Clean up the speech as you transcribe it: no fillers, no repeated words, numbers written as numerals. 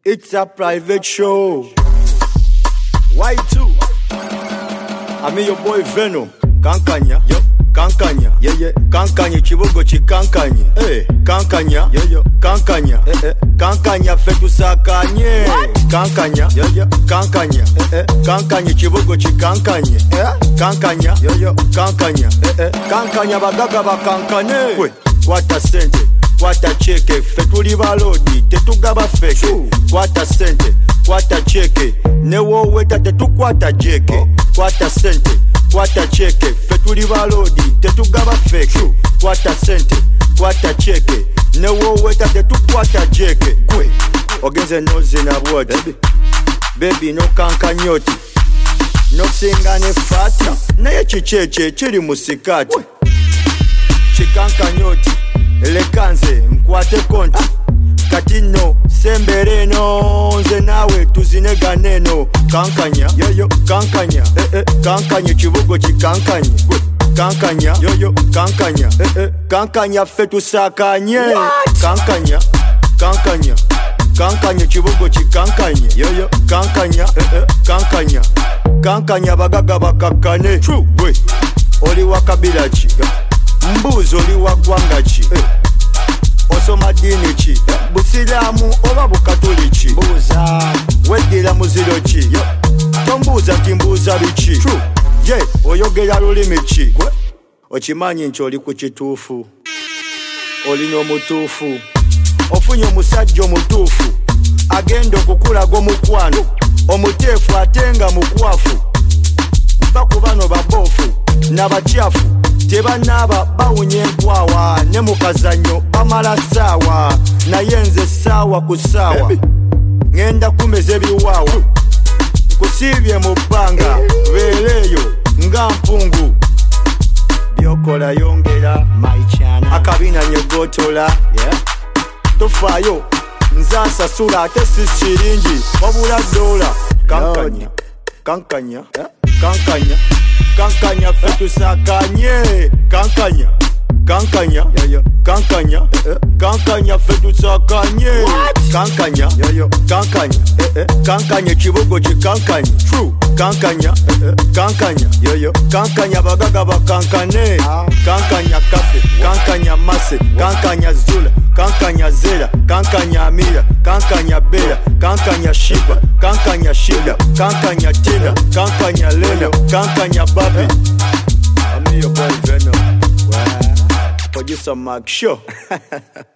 It's a private show. Why two? I'm your boy Venom. Kankanya, yo, kankanya, yeah, kankanya, chibogo chikankanya, kankanya, yo, kankanya, kankanya, fetu sakanye, kankanya, yo, kankanya, kankanya, chibogo chikankanya, kankanya, yo, kankanya, kankanya, bagaga bakankane, kwata sente, kwata cheke, fetu libalodi, tetugaba feke, kwata sente, kwata cheke, newo weta tetukwata jeke, kwata sente, kwata cheke, fetuli balodi, tetugaba feke, kwata sente, kwata cheke, newo weta tetukwata jeke, kwe, ogenze nozi na bwoti, baby no kankanyoti, no singane fati, naye chicheche chiri musikati, chikankanyoti, lekanze mkwate konti, katino sembereno nze nawe tuzineganeno kankanya yoyo kankanya kankanya chibugo chikankanye kankanya yoyo kankanya kankanya fetu sakanye kankanya kankanya kankanya chibugo chikankanye yoyo kankanya kankanya kankanya bagaga bakakane true we oli wakabila chi mbuzo oli wagwanga chi osoma dini chi busilamu oba bukatoliki mbuza weddira muziro ki tombuuza nti mbuuza biki ye oyogera lulimi ki okimanyi nti oli ku kituufu olina omutuufu ofunye omusajja omutuufu agenda okukulaga omukwano omuteefu ate nga mukwafu mpa ku bano baboofu n'abakyafu tebanaaba bawunya enkwawa ne mu kazannyo bamala ssaawa naye nze ssaawa ku ssaawa ŋŋenda kumeza ebiwaawa nkusiibye mu bbanga beereeyo nga mpungu byokola yongera akabina nyegootola tofaayo nze asasula ate si kiringi wabula doola kankanya kankanya kankanya kankanya fetu sakanye kankanya kankanya kankanya kankanya fetu sakanye kankanya kankanya kankanya chibugo chikankanya true kankanya kankanya kankanya bagaga bakankane kankanya kafe kankanya mase kankanya zula kankanya zera kankanya amira kankanya bera kankanya shiba kankanya shida kankanya tina kankanya lena kankanya babi I'm your boy Venom. Producer Mark Show.